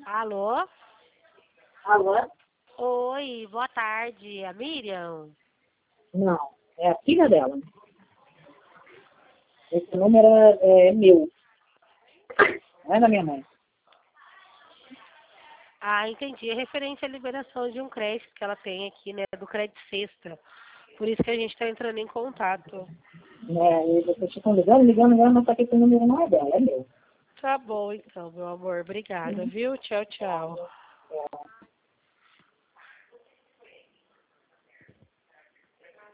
Alô? Alô? Oi, boa tarde. A Miriam? Não, é a filha dela. Esse número é meu, não é da minha mãe. Ah, entendi. É referente à liberação de um crédito que ela tem aqui, né? Do Crédito Sexta. Por isso que a gente está entrando em contato. E vocês ficam ligando, mas só que esse número não é dela, é meu. Tá bom, então, meu amor. Obrigada, viu? Tchau, tchau. É.